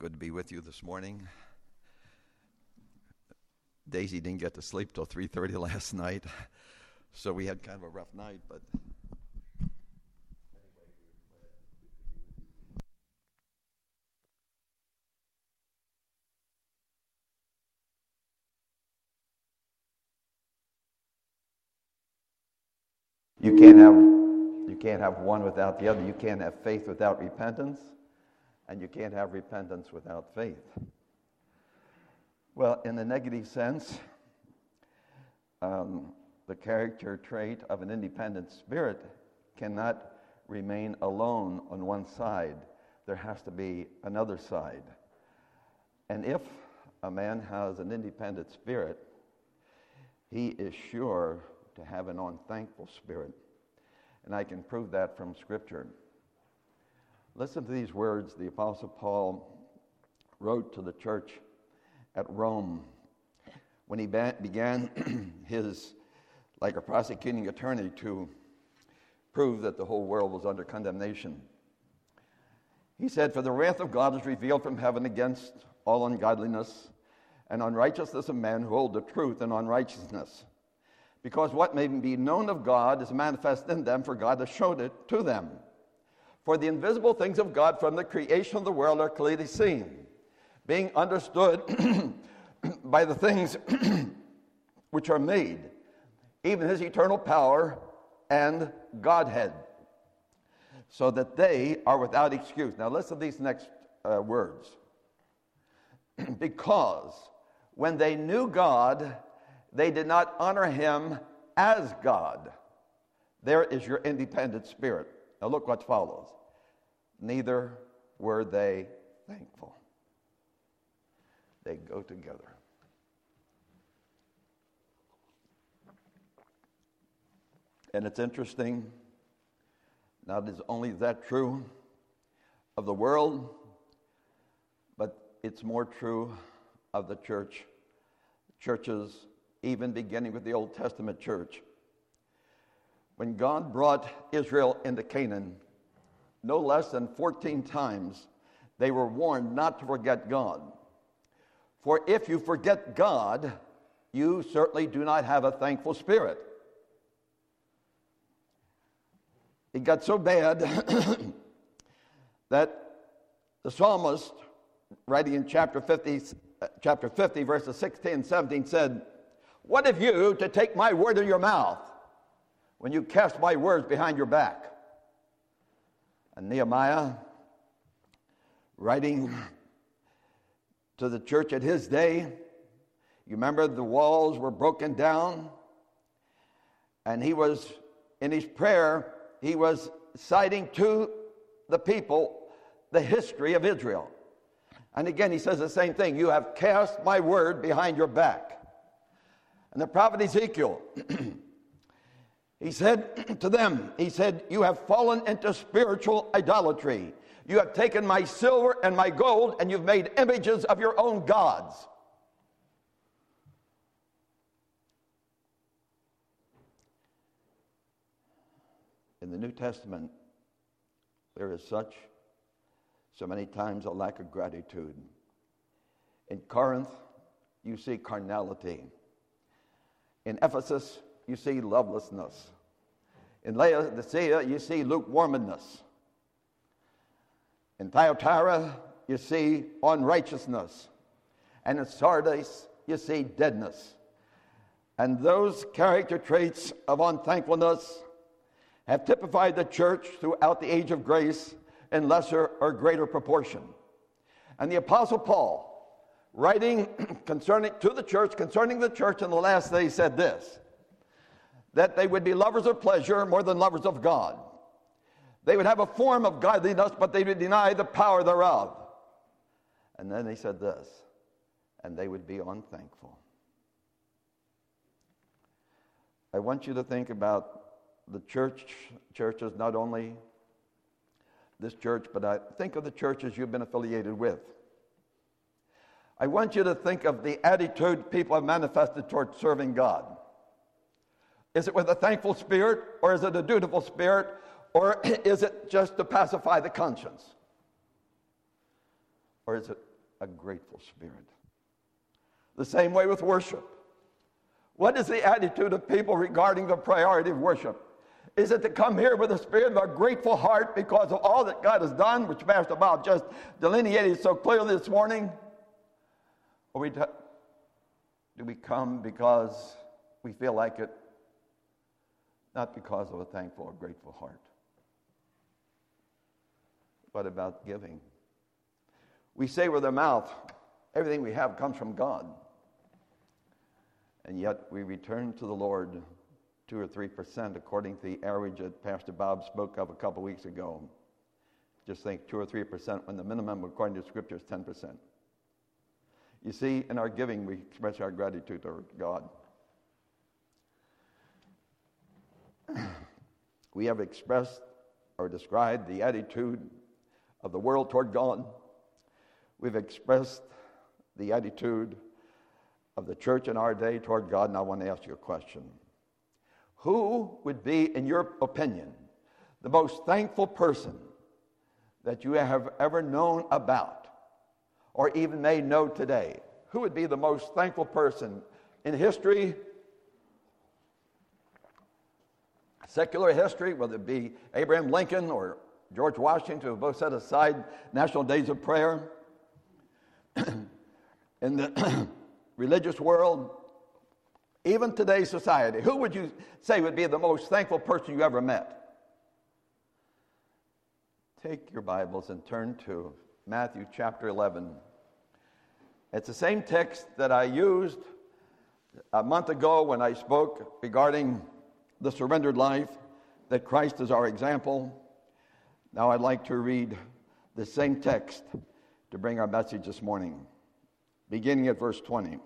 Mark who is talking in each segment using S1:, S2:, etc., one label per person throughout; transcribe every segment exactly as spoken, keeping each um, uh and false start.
S1: Good to be with you this morning. Daisy didn't get to sleep till three thirty last night, so we had kind of a rough night, but you can't have you can't have one without the other. You can't have faith without repentance, and you can't have repentance without faith. Well, in the negative sense, um, the character trait of an independent spirit cannot remain alone on one side. There has to be another side. And if a man has an independent spirit, he is sure to have an unthankful spirit. And I can prove that from Scripture. Listen to these words the Apostle Paul wrote to the church at Rome when he ba- began his, like a prosecuting attorney, to prove that the whole world was under condemnation. He said, "For the wrath of God is revealed from heaven against all ungodliness and unrighteousness of men who hold the truth in unrighteousness. Because what may be known of God is manifest in them, for God has showed it to them. For the invisible things of God from the creation of the world are clearly seen, being understood by the things which are made, even his eternal power and Godhead, so that they are without excuse." Now listen to these next uh, words. "Because when they knew God, they did not honor him as God." There is your independent spirit. Now look what follows. "Neither were they thankful." They go together. And it's interesting, not is only that true of the world, but it's more true of the church. Churches, even beginning with the Old Testament church. When God brought Israel into Canaan, no less than fourteen times they were warned not to forget God. For if you forget God, you certainly do not have a thankful spirit. It got so bad that the psalmist, writing in chapter fifty, chapter fifty, verses sixteen and seventeen, said, "What have you to take my word in your mouth when you cast my words behind your back?" And Nehemiah, writing to the church at his day, you remember the walls were broken down, and he was, in his prayer, he was citing to the people the history of Israel. And again, he says the same thing. "You have cast my word behind your back." And the prophet Ezekiel, he said to them, he said, "You have fallen into spiritual idolatry. You have taken my silver and my gold, and you've made images of your own gods." In the New Testament, there is such, so many times, a lack of gratitude. In Corinth, you see carnality. In Ephesus, you see lovelessness. In Laodicea, you see lukewarmness. In Thyatira, you see unrighteousness. And in Sardis, you see deadness. And those character traits of unthankfulness have typified the church throughout the age of grace in lesser or greater proportion. And the Apostle Paul, writing concerning to the church, concerning the church in the last days, said this, that they would be lovers of pleasure more than lovers of God. They would have a form of godliness, but they would deny the power thereof. And then he said this, and they would be unthankful. I want you to think about the church, churches, not only this church, but I think of the churches you've been affiliated with. I want you to think of the attitude people have manifested toward serving God. Is it with a thankful spirit, or is it a dutiful spirit, or is it just to pacify the conscience? Or is it a grateful spirit. The same way with worship. What is the attitude of people regarding the priority of worship? Is it to come here with a spirit of a grateful heart because of all that God has done, which Pastor Bob just delineated so clearly this morning? Or we t- do we come because we feel like it, not because of a thankful or grateful heart? What about giving? We say with our mouth, everything we have comes from God. And yet we return to the Lord two or three percent according to the average that Pastor Bob spoke of a couple weeks ago. Just think two or three percent when the minimum according to Scripture is ten percent. You see, in our giving, we express our gratitude to God. We have expressed or described the attitude of the world toward God. We've expressed the attitude of the church in our day toward God, and I want to ask you a question. Who would be, in your opinion, the most thankful person that you have ever known about, or even may know today? Who would be the most thankful person in history, secular history, whether it be Abraham Lincoln or George Washington, who both set aside national days of prayer? In the religious world, even today's society, who would you say would be the most thankful person you ever met? Take your Bibles and turn to Matthew chapter eleven. It's the same text that I used a month ago when I spoke regarding the surrendered life, that Christ is our example. Now I'd like to read the same text to bring our message this morning, beginning at verse twenty.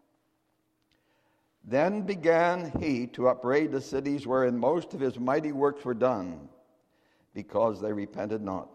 S1: Then began he to upbraid the cities wherein most of his mighty works were done, because they repented not.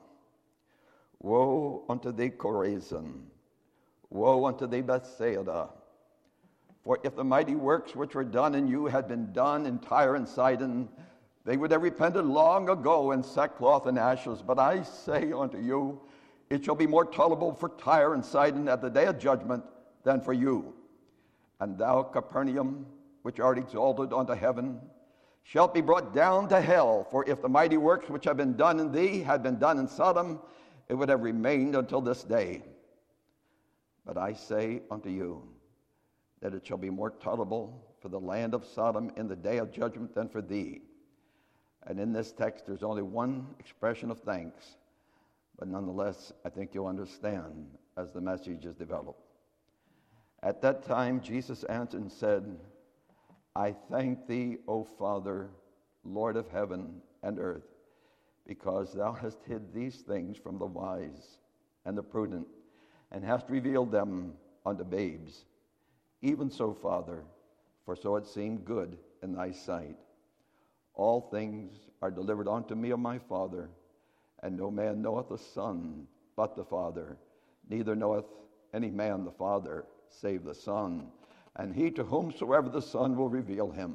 S1: Woe unto thee, Chorazin! Woe unto thee, Bethsaida! For if the mighty works which were done in you had been done in Tyre and Sidon, they would have repented long ago in sackcloth and ashes. But I say unto you, it shall be more tolerable for Tyre and Sidon at the day of judgment than for you. And thou, Capernaum, which art exalted unto heaven, shalt be brought down to hell. For if the mighty works which have been done in thee had been done in Sodom, it would have remained until this day. But I say unto you, that it shall be more tolerable for the land of Sodom in the day of judgment than for thee. And in this text, there's only one expression of thanks. But nonetheless, I think you'll understand as the message is developed. At that time, Jesus answered and said, I thank thee, O Father, Lord of heaven and earth, because thou hast hid these things from the wise and the prudent, and hast revealed them unto babes. Even so, Father, for so it seemed good in thy sight. All things are delivered unto me of my Father, and no man knoweth the Son but the Father, neither knoweth any man the Father save the Son, and he to whomsoever the Son will reveal him.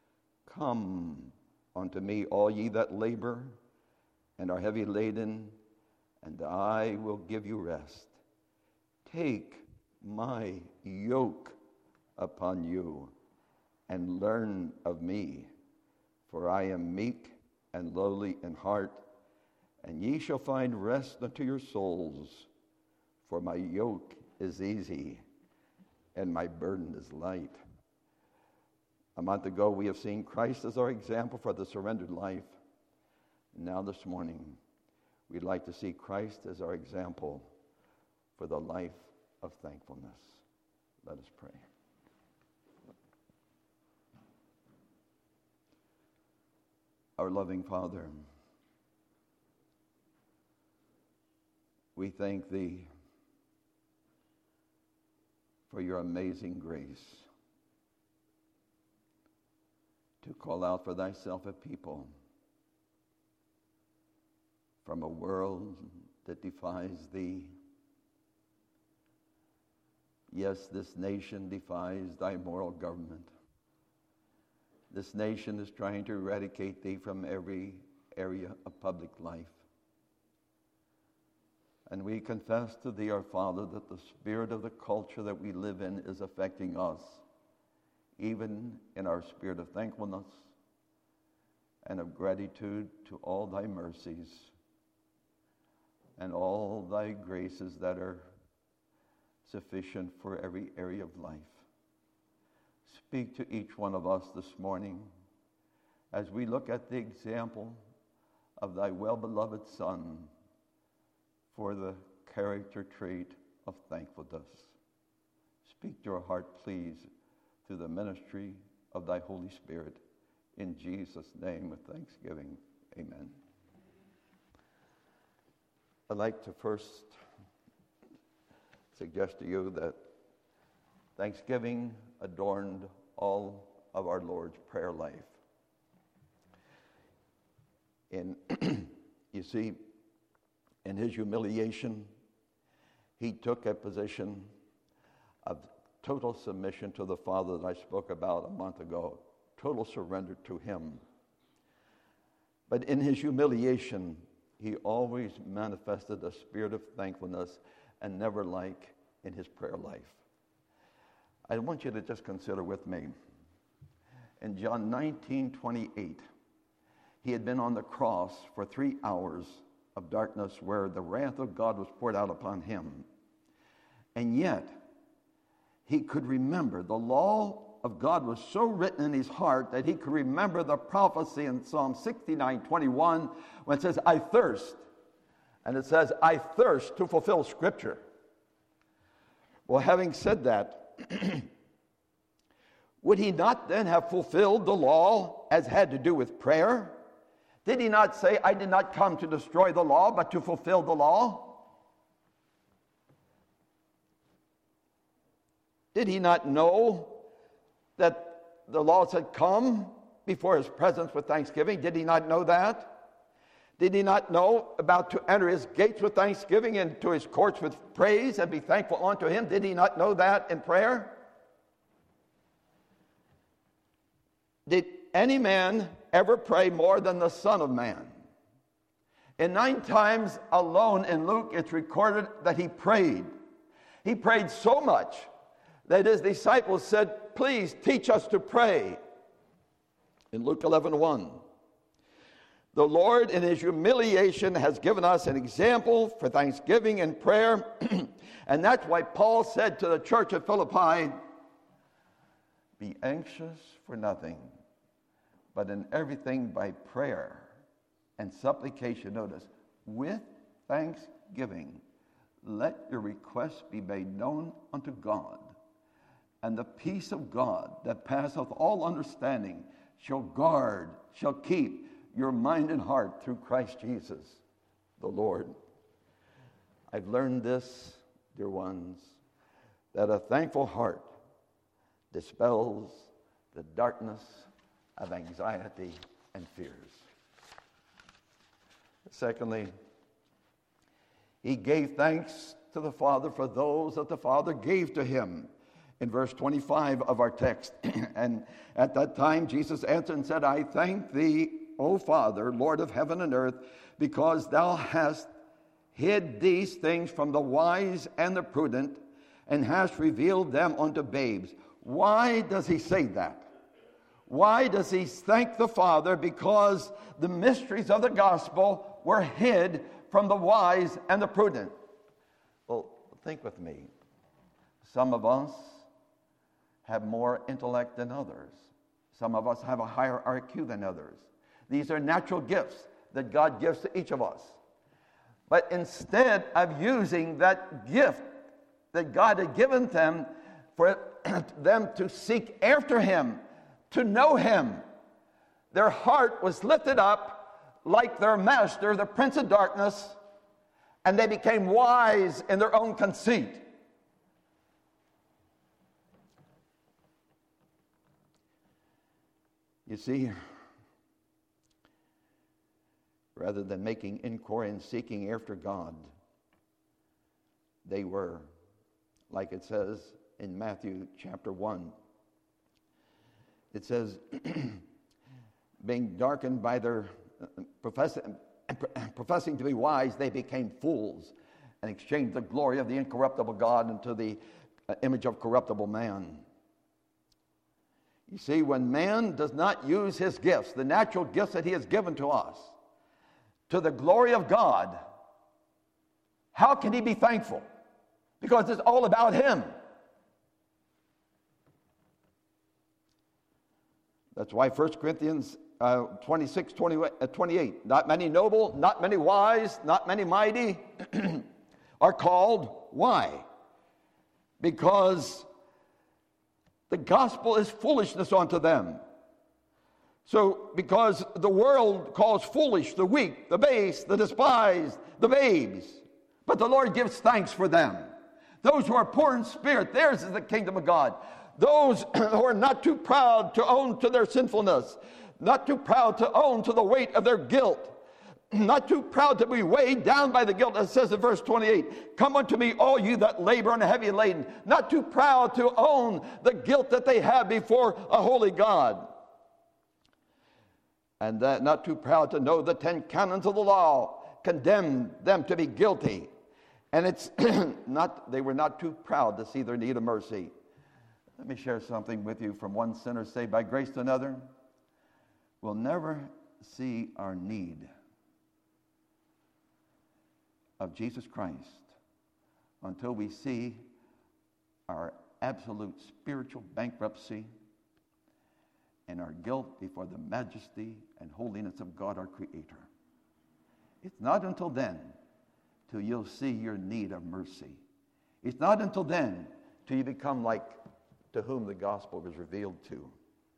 S1: Come unto me, all ye that labor and are heavy laden, and I will give you rest. Take my yoke upon you, and learn of me, for I am meek and lowly in heart, and ye shall find rest unto your souls. For my yoke is easy, and my burden is light. A month ago, we have seen Christ as our example for the surrendered life. And now this morning, we'd like to see Christ as our example for the life of thankfulness. Let us pray. Our loving Father, we thank thee for your amazing grace to call out for thyself a people from a world that defies thee. Yes, this nation defies thy moral government. This nation is trying to eradicate thee from every area of public life. And we confess to thee, our Father, that the spirit of the culture that we live in is affecting us, even in our spirit of thankfulness and of gratitude to all thy mercies and all thy graces that are sufficient for every area of life. Speak to each one of us this morning as we look at the example of thy well-beloved Son for the character trait of thankfulness. Speak to our heart, please, through the ministry of thy Holy Spirit. In Jesus' name, with thanksgiving, amen. I'd like to first suggest to you that Thanksgiving adorned all of our Lord's prayer life. In, you see, in his humiliation, he took a position of total submission to the Father that I spoke about a month ago, total surrender to him. But in his humiliation, he always manifested a spirit of thankfulness, and never like in his prayer life. I want you to just consider with me. In John nineteen twenty-eight, he had been on the cross for three hours of darkness where the wrath of God was poured out upon him. And yet, he could remember. The law of God was so written in his heart that he could remember the prophecy in Psalm sixty-nine twenty-one when it says, I thirst. And it says, I thirst to fulfill Scripture. Well, having said that, would he not then have fulfilled the law as had to do with prayer? Did he not say, I did not come to destroy the law, but to fulfill the law? Did he not know that the laws had come before his presence with thanksgiving? Did he not know that? Did he not know about to enter his gates with thanksgiving and to his courts with praise and be thankful unto him? Did he not know that in prayer? Did any man ever pray more than the Son of Man? And nine times alone in Luke, it's recorded that he prayed. He prayed so much that his disciples said, please teach us to pray. In Luke eleven one, the Lord in his humiliation has given us an example for thanksgiving and prayer. And that's why Paul said to the church at Philippi, be anxious for nothing, but in everything by prayer and supplication, notice, with thanksgiving, let your requests be made known unto God. And the peace of God that passeth all understanding shall guard, shall keep your mind and heart through Christ Jesus, the Lord. I've learned this, dear ones, that a thankful heart dispels the darkness of anxiety and fears. Secondly, he gave thanks to the Father for those that the Father gave to him. In verse twenty-five of our text, and at that time Jesus answered and said, I thank thee, O Father, Lord of heaven and earth, because thou hast hid these things from the wise and the prudent, and hast revealed them unto babes. Why does he say that? Why does he thank the Father? Because the mysteries of the gospel were hid from the wise and the prudent. Well, think with me. Some of us have more intellect than others. Some of us have a higher I Q than others. These are natural gifts that God gives to each of us. But instead of using that gift that God had given them for them to seek after him, to know him, their heart was lifted up like their master, the prince of darkness, and they became wise in their own conceit. You see, rather than making inquiry and seeking after God, they were, like it says in Matthew chapter one, it says, being darkened by their uh, professing, professing to be wise, they became fools. and exchanged the glory of the incorruptible God into the uh, image of corruptible man. You see, when man does not use his gifts, the natural gifts that he has given to us, to the glory of God, how can he be thankful? Because it's all about him. That's why First Corinthians uh, twenty-six, twenty, uh, twenty-eight, not many noble, not many wise, not many mighty are called. Why? Because the gospel is foolishness unto them. So, because the world calls foolish the weak, the base, the despised, the babes, but the Lord gives thanks for them. Those who are poor in spirit, theirs is the kingdom of God. Those who are not too proud to own to their sinfulness, not too proud to own to the weight of their guilt, not too proud to be weighed down by the guilt, as it says in verse twenty-eight. Come unto me, all you that labor and are heavy laden. Not too proud to own the guilt that they have before a holy God. And that not too proud to know the ten canons of the law condemn them to be guilty. And it's not, they were not too proud to see their need of mercy. Let me share something with you from one sinner saved by grace to another. We'll never see our need of Jesus Christ until we see our absolute spiritual bankruptcy and our guilt before the majesty and holiness of God our Creator. It's not until then till you'll see your need of mercy. It's not until then till you become like to whom the gospel was revealed to.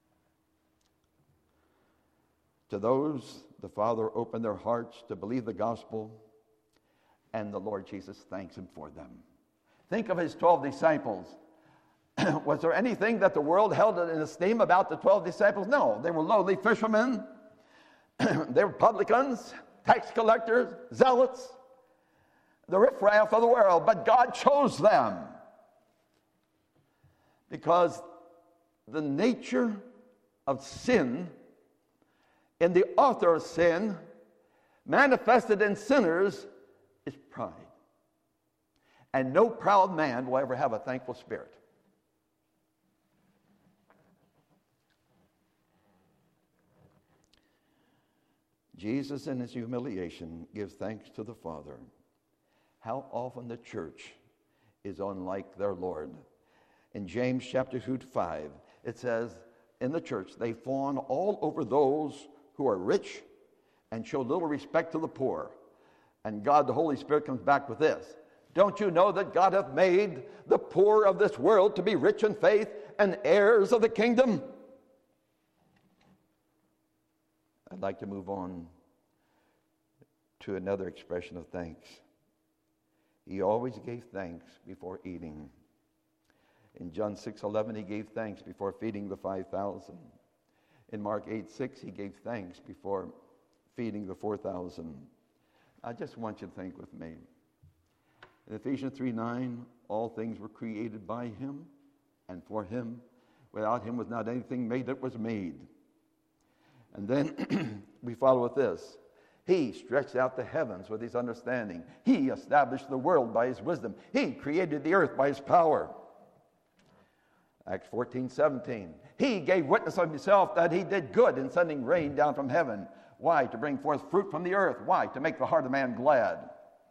S1: To those, the Father opened their hearts to believe the gospel, and the Lord Jesus thanks him for them. Think of his twelve disciples. Was there anything that the world held in esteem about the twelve disciples? No, they were lowly fishermen. They were publicans, tax collectors, zealots, the riffraff of the world. But God chose them because the nature of sin in the author of sin manifested in sinners is pride. And no proud man will ever have a thankful spirit. Jesus in his humiliation gives thanks to the Father. How often the church is unlike their Lord. In James chapter two to five, it says, in the church, they fawn all over those who are rich and show little respect to the poor. And God, the Holy Spirit, comes back with this. Don't you know that God hath made the poor of this world to be rich in faith and heirs of the kingdom? I'd like to move on to another expression of thanks. He always gave thanks before eating. In John six eleven, he gave thanks before feeding the five thousand. In Mark eight six, he gave thanks before feeding the four thousand. I just want you to think with me. In Ephesians three nine, all things were created by him and for him. Without him was not anything made that was made. And then we follow with this. He stretched out the heavens with his understanding. He established the world by his wisdom. He created the earth by his power. Acts fourteen seventeen. He gave witness of himself that he did good in sending rain down from heaven. Why? To bring forth fruit from the earth. Why? To make the heart of man glad.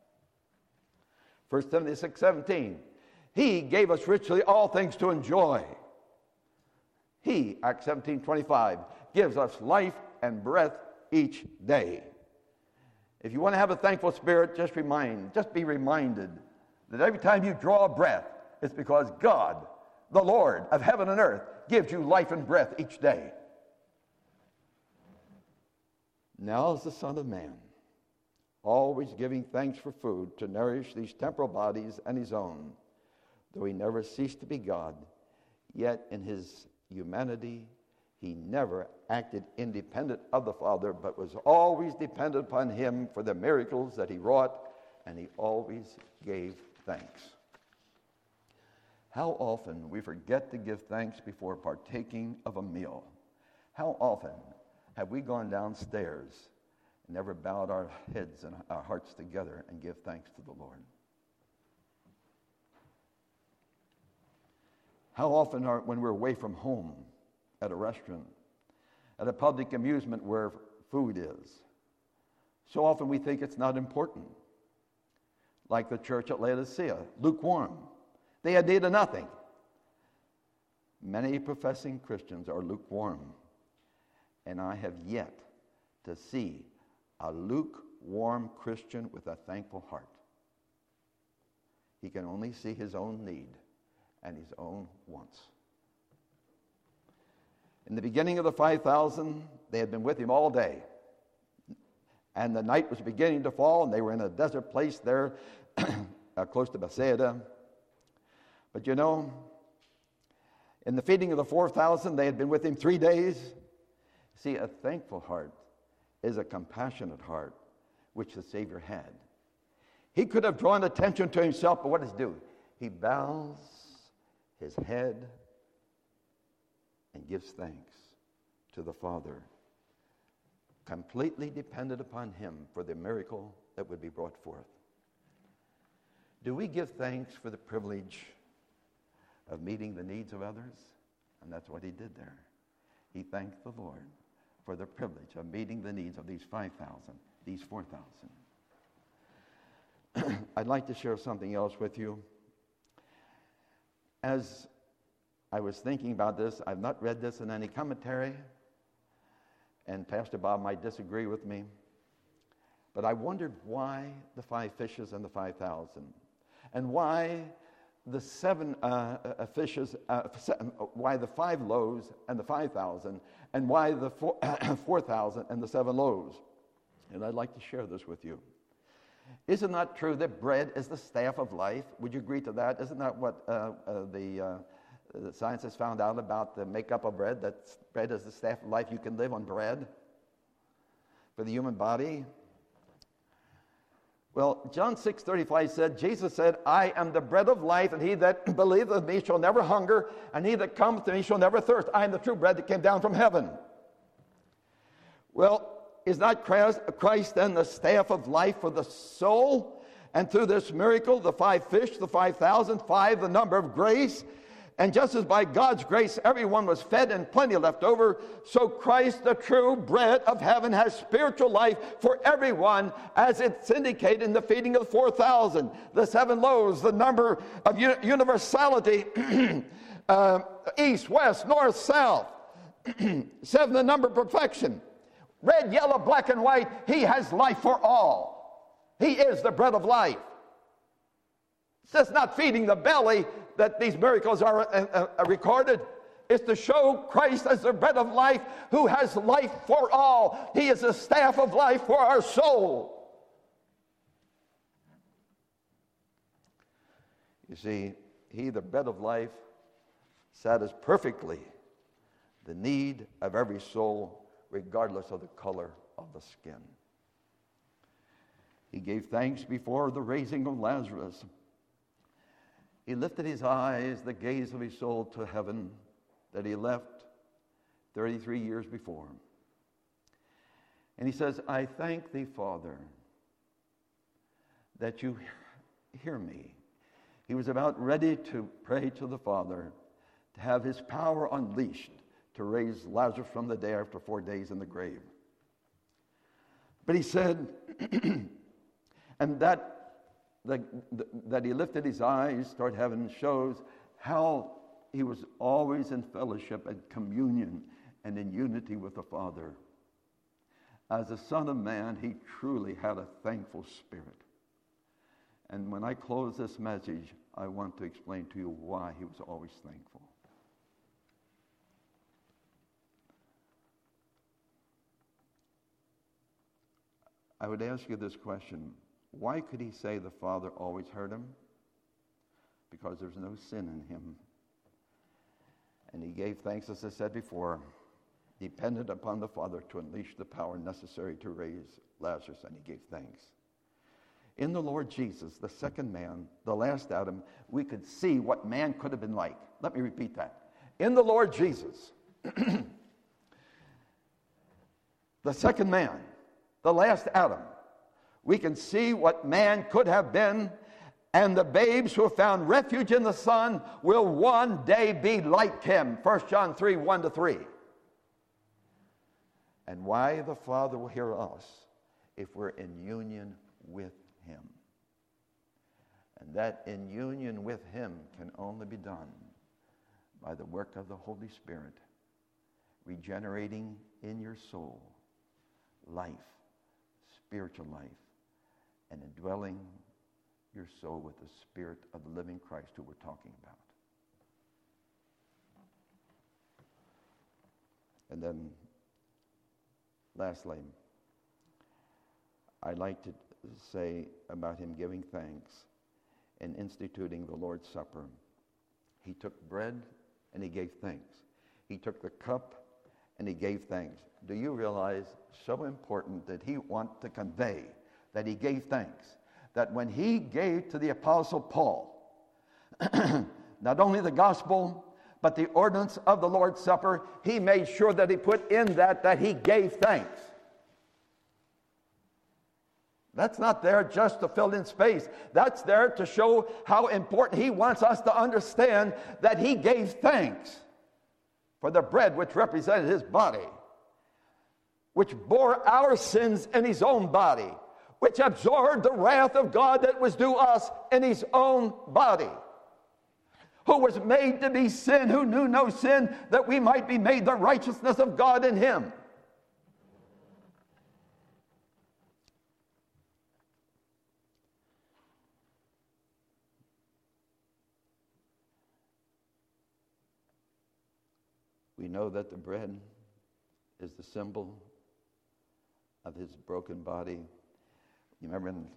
S1: First Timothy six seventeen. He gave us richly all things to enjoy. He, Acts seventeen twenty-five, gives us life and breath each day. If you want to have a thankful spirit, just remind, just be reminded that every time you draw a breath, it's because God, the Lord of heaven and earth, gives you life and breath each day. Now is the Son of Man, always giving thanks for food to nourish these temporal bodies and his own. Though he never ceased to be God, yet in his humanity he never acted independent of the Father, but was always dependent upon him for the miracles that he wrought, and he always gave thanks. How often we forget to give thanks before partaking of a meal. How often have we gone downstairs and never bowed our heads and our hearts together and give thanks to the Lord? How often are, when we're away from home, at a restaurant, at a public amusement where food is, so often we think it's not important. Like the church at Laodicea, lukewarm. They had need of nothing. Many professing Christians are lukewarm, and I have yet to see a lukewarm Christian with a thankful heart. He can only see his own need and his own wants. In the beginning of the five thousand, they had been with him all day. And the night was beginning to fall, and they were in a desert place there uh, close to Bethsaida. But you know, in the feeding of the four thousand, they had been with him three days. See, a thankful heart is a compassionate heart, which the Savior had. He could have drawn attention to himself, but what does he do? He bows his head and gives thanks to the Father, completely dependent upon him for the miracle that would be brought forth. Do we give thanks for the privilege of meeting the needs of others? And that's what he did there. He thanked the Lord for the privilege of meeting the needs of these five thousand, these four thousand. I'd like to share something else with you. As I was thinking about this, I've not read this in any commentary, and Pastor Bob might disagree with me, but I wondered why the five fishes and the five thousand, and why the seven uh, uh, fishes, uh, seven, why the five loaves and the five thousand, and why the four, four thousand and the seven loaves. And I'd like to share this with you. Is it not true that bread is the staff of life? Would you agree to that? Isn't that what uh, uh, the, uh, the science has found out about the makeup of bread? That bread is the staff of life. You can live on bread for the human body. Well, John six thirty-five said, Jesus said, I am the bread of life, and he that believeth in me shall never hunger, and he that cometh to me shall never thirst. I am the true bread that came down from heaven. Well, is not Christ then the staff of life for the soul? And through this miracle, the five fish, the five thousand, five, the number of grace. And just as by God's grace everyone was fed and plenty left over, so Christ, the true bread of heaven, has spiritual life for everyone, as it's indicated in the feeding of the four thousand. The seven loaves, the number of universality, uh, east, west, north, south. Seven, the number of perfection. Red, yellow, black, and white, he has life for all. He is the bread of life. It's just not feeding the belly that these miracles are uh, uh, recorded. It's to show Christ as the bread of life who has life for all. He is the staff of life for our soul. You see, he, the bread of life, satisfies perfectly the need of every soul, regardless of the color of the skin. He gave thanks before the raising of Lazarus. He lifted his eyes, the gaze of his soul, to heaven that he left thirty-three years before. And he says, I thank thee, Father, that you hear me. He was about ready to pray to the Father to have his power unleashed to raise Lazarus from the dead after four days in the grave. But he said, and that the, the, that he lifted his eyes toward heaven shows how he was always in fellowship and communion and in unity with the Father. As a Son of Man, he truly had a thankful spirit. And when I close this message, I want to explain to you why he was always thankful. I would ask you this question. Why could he say the Father always heard him? Because there's no sin in him. And he gave thanks, as I said before, dependent upon the Father to unleash the power necessary to raise Lazarus, and he gave thanks. In the Lord Jesus, the second man, the last Adam, we could see what man could have been like. Let me repeat that. In the Lord Jesus, the second man, the last Adam, we can see what man could have been And the babes who have found refuge in the Son will one day be like him. First John three, one to three. And why the Father will hear us if we're in union with him. And that in union with him can only be done by the work of the Holy Spirit, regenerating in your soul life, spiritual life, and indwelling your soul with the Spirit of the living Christ who we're talking about. And then, lastly, I'd like to say about him giving thanks and instituting the Lord's Supper. He took bread and he gave thanks. He took the cup and he gave thanks. Do you realize, so important that he wanted to convey that he gave thanks, that when he gave to the Apostle Paul not only the gospel, but the ordinance of the Lord's Supper, he made sure that he put in that that he gave thanks. That's not there just to fill in space. That's there to show how important he wants us to understand that he gave thanks for the bread which represented his body, which bore our sins in his own body, which absorbed the wrath of God that was due us in his own body, who was made to be sin, who knew no sin, that we might be made the righteousness of God in him. We know that the bread is the symbol of his broken body. You remember in,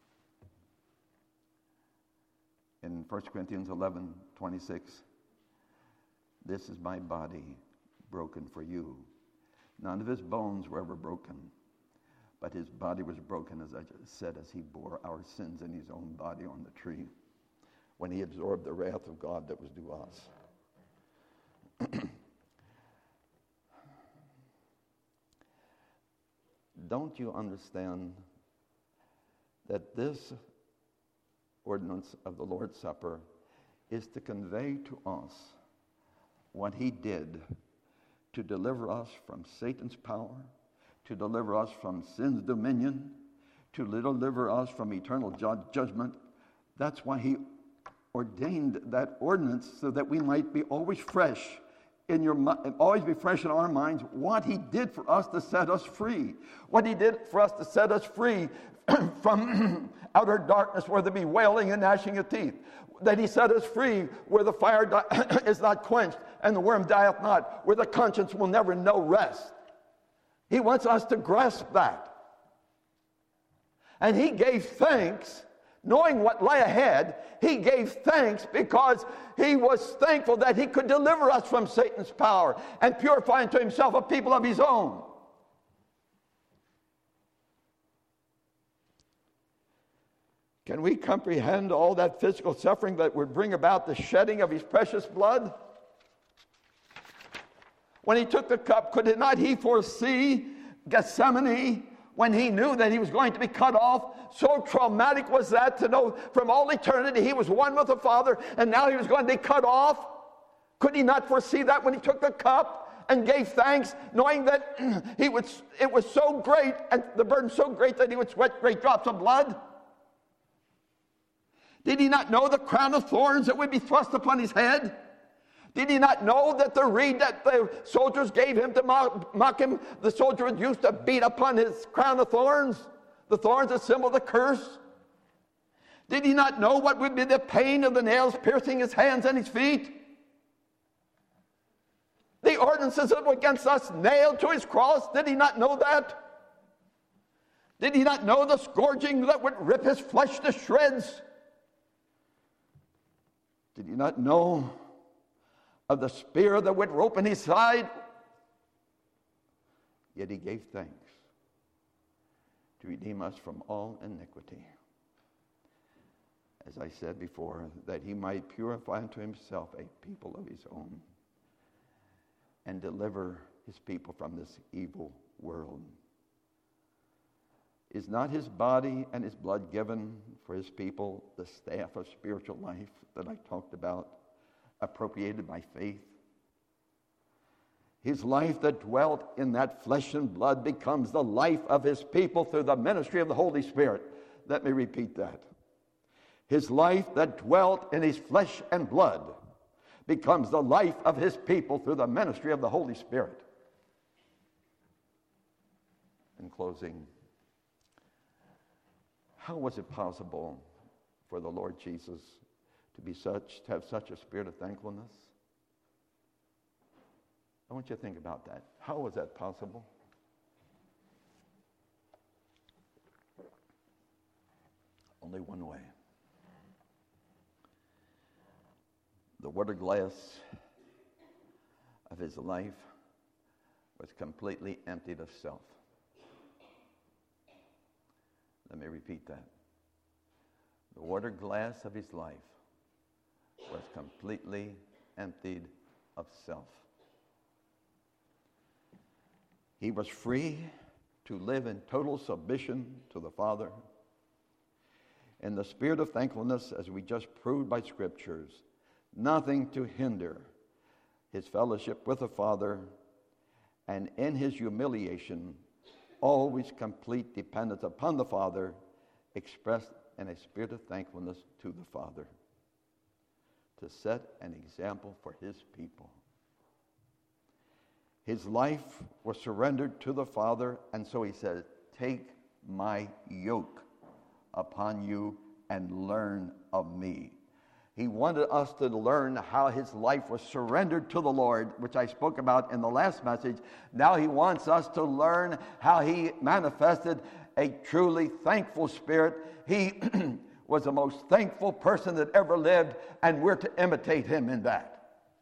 S1: in First Corinthians eleven, twenty-six, this is my body broken for you. None of his bones were ever broken, but his body was broken, as I just said, as he bore our sins in his own body on the tree, when he absorbed the wrath of God that was due us. Don't you understand that this ordinance of the Lord's Supper is to convey to us what he did to deliver us from Satan's power, to deliver us from sin's dominion, to deliver us from eternal ju- judgment. That's why he ordained that ordinance, so that we might be always fresh in your always be fresh in our minds what he did for us to set us free. What he did for us to set us free from outer darkness where there be wailing and gnashing of teeth. That he set us free where the fire di- is not quenched and the worm dieth not, where the conscience will never know rest. He wants us to grasp that. And he gave thanks, knowing what lay ahead. He gave thanks because he was thankful that he could deliver us from Satan's power and purify unto himself a people of his own. Can we comprehend all that physical suffering that would bring about the shedding of his precious blood? When he took the cup, could not he foresee Gethsemane, when he knew that he was going to be cut off? So traumatic was that, to know from all eternity he was one with the Father, and now he was going to be cut off. Could he not foresee that when he took the cup and gave thanks, knowing that he would, it was so great, and the burden so great that he would sweat great drops of blood? Did he not know the crown of thorns that would be thrust upon his head? Did he not know that the reed that the soldiers gave him to mock, mock him, the soldier was used to beat upon his crown of thorns? The thorns, a symbol of the curse. Did he not know what would be the pain of the nails piercing his hands and his feet? The ordinances that were against us nailed to his cross, did he not know that? Did he not know the scourging that would rip his flesh to shreds? Did he not know of the spear that would rope in his side? Yet he gave thanks to redeem us from all iniquity. As I said before, that he might purify unto himself a people of his own and deliver his people from this evil world. Is not his body and his blood given for his people, the staff of spiritual life that I talked about, appropriated by faith? His life that dwelt in that flesh and blood becomes the life of his people through the ministry of the Holy Spirit. Let me repeat that. His life that dwelt in his flesh and blood becomes the life of his people through the ministry of the Holy Spirit. In closing, how was it possible for the Lord Jesus to be such, to have such a spirit of thankfulness? I want you to think about that. How was that possible? Only one way. The water glass of his life was completely emptied of self. Let me repeat that. The water glass of his life was completely emptied of self. He was free to live in total submission to the Father. In the spirit of thankfulness, as we just proved by Scriptures, nothing to hinder his fellowship with the Father, and in his humiliation, always complete dependence upon the Father, expressed in a spirit of thankfulness to the Father, to set an example for his people. His life was surrendered to the Father, and so he said, "Take my yoke upon you and learn of me." He wanted us to learn how his life was surrendered to the Lord, which I spoke about in the last message. Now he wants us to learn how he manifested a truly thankful spirit. He was the most thankful person that ever lived, and we're to imitate him in that.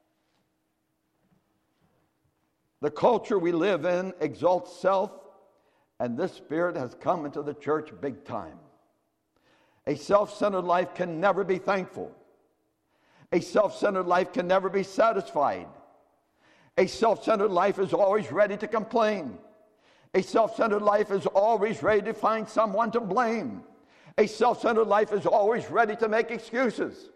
S1: The culture we live in exalts self, and this spirit has come into the church big time. A self-centered life can never be thankful. A self-centered life can never be satisfied. A self-centered life is always ready to complain. A self-centered life is always ready to find someone to blame. A self-centered life is always ready to make excuses.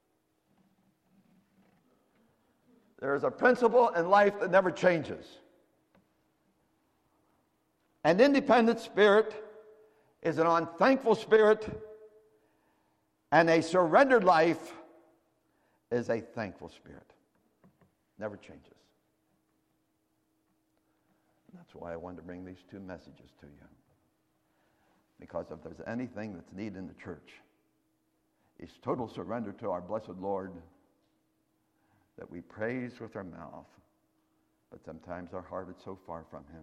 S1: There is a principle in life that never changes. An independent spirit is an unthankful spirit, and a surrendered life is a thankful spirit. Never changes. And that's why I wanted to bring these two messages to you. Because if there's anything that's needed in the church, it's total surrender to our blessed Lord, that we praise with our mouth, but sometimes our heart is so far from him.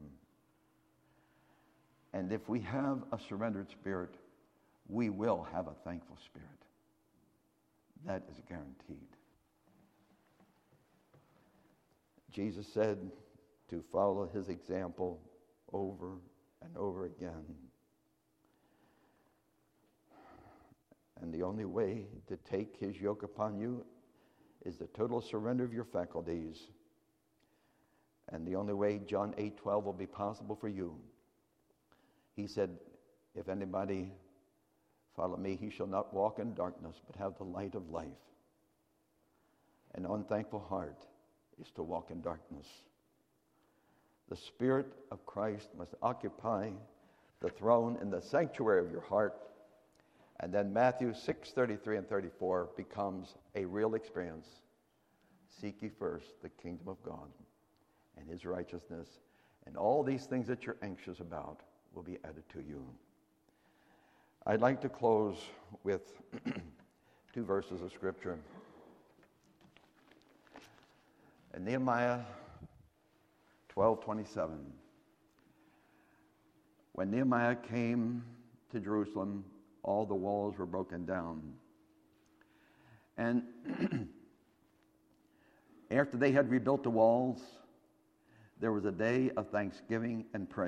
S1: And if we have a surrendered spirit, we will have a thankful spirit. That is guaranteed. Jesus said to follow his example over and over again. And the only way to take his yoke upon you is the total surrender of your faculties. And the only way John eight twelve will be possible for you. He said, if anybody follow me, he shall not walk in darkness, but have the light of life. An unthankful heart is to walk in darkness. The Spirit of Christ must occupy the throne in the sanctuary of your heart. And then Matthew six thirty-three and thirty-four becomes a real experience. Seek ye first the kingdom of God and his righteousness, and all these things that you're anxious about will be added to you. I'd like to close with two verses of Scripture. In Nehemiah twelve twenty-seven, when Nehemiah came to Jerusalem, all the walls were broken down. And after they had rebuilt the walls, there was a day of thanksgiving and praise.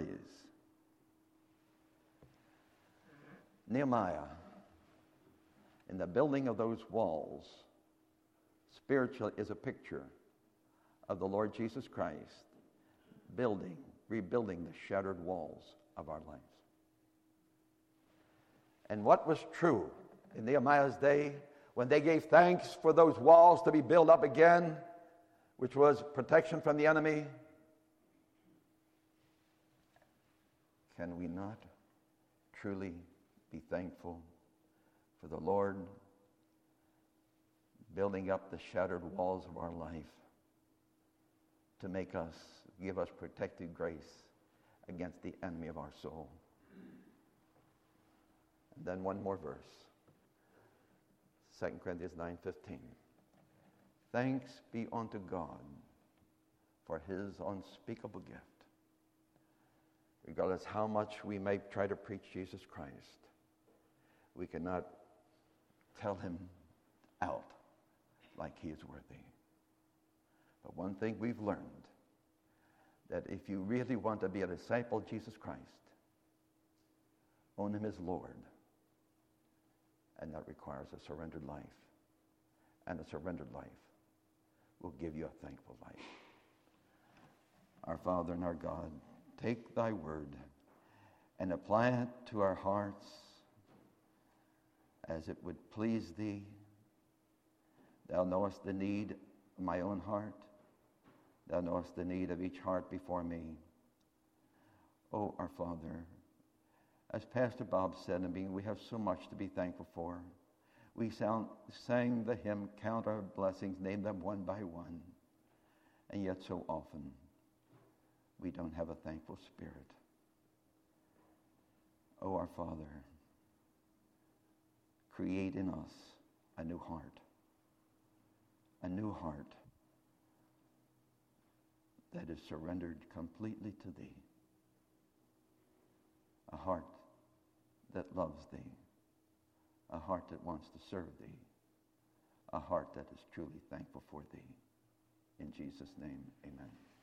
S1: Nehemiah, in the building of those walls, spiritually is a picture of the Lord Jesus Christ building, rebuilding the shattered walls of our lives. And what was true in Nehemiah's day when they gave thanks for those walls to be built up again, which was protection from the enemy? Can we not truly be thankful for the Lord building up the shattered walls of our life to make us, give us protective grace against the enemy of our soul? And then one more verse, Second Corinthians nine fifteen. Thanks be unto God for his unspeakable gift. Regardless how much we may try to preach Jesus Christ, we cannot tell him out like he is worthy. But one thing we've learned, that if you really want to be a disciple of Jesus Christ, own him as Lord. And that requires a surrendered life. And a surrendered life will give you a thankful life. Our Father and our God, take thy word and apply it to our hearts as it would please thee. Thou knowest the need of my own heart. Thou knowest the need of each heart before me. Oh, our Father, as Pastor Bob said, I mean, we have so much to be thankful for. We sound, sang the hymn, count our blessings, name them one by one. And yet so often, we don't have a thankful spirit. Oh, our Father, create in us a new heart. A new heart that is surrendered completely to thee. A heart that loves thee. A heart that wants to serve thee. A heart that is truly thankful for thee. In Jesus' name, amen.